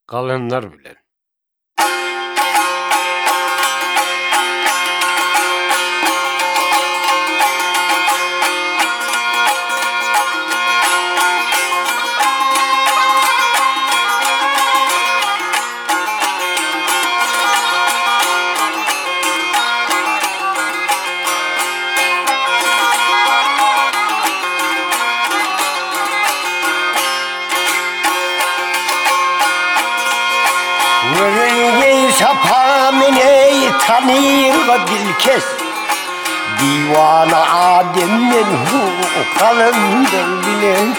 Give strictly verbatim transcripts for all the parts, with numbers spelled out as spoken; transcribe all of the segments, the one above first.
Kalanlar bilen. Veringe sapamine tanır ve dilkes Divana Adem'den hu kalındır bilen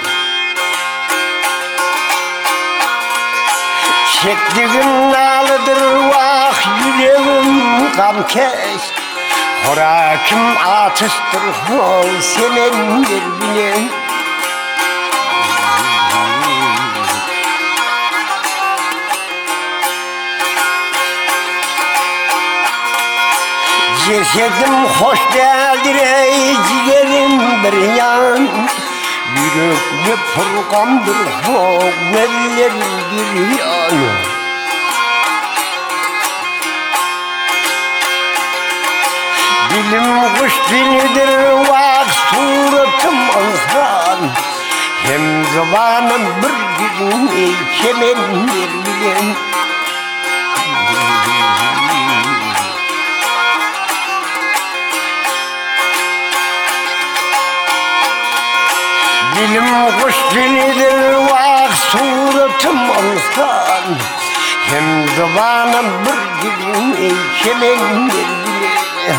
Çektiğim nalıdır vah yüreğim gamkes Horakim atıştır hol senindir bilen Cesedim hoş değildir ey ciğerim bir yan Yürek ne fırkamdır fok neler bir yan Dilim kuş dilidir vak suratım insan Hem zamanım bir gün ey kemendir bilen Dilim kuş dilidir vak suratım insan Hem zamanım bir gün ey kemendir bilen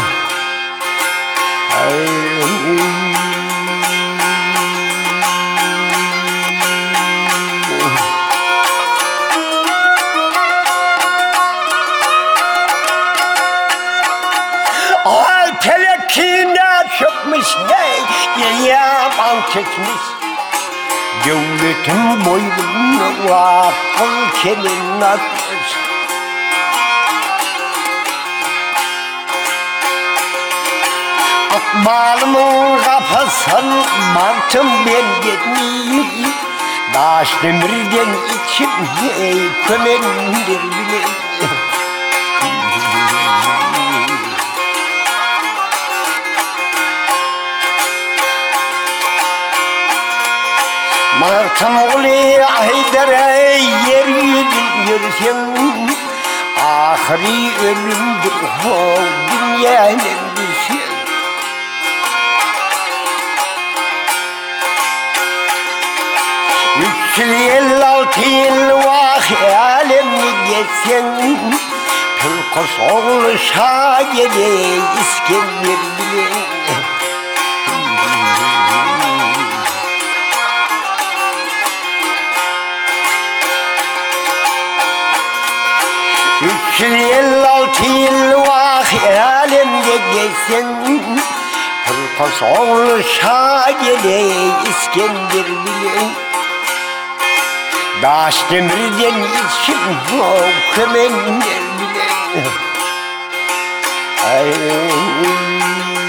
Ay telekine çökmüş hey yaman çekmiş Devletin boynuna vakıl kelin atmış Akbalımın kafasını mantım ben gitmeyeyim Daş demirden içim ey kömendir bile Martım oğlu Haydar'a yeryüzün yürüsün Ahri ölümdür o dünyanın düşün Üç yıl elli altı yıl vah alemni geçsen Türkos oğlu şagede İskender bilen Üç yıl elli altı yıl vah alemde geçsen Türkos oğlu şagede İskender bilen Daş demirden içim o kömenler bilen Ay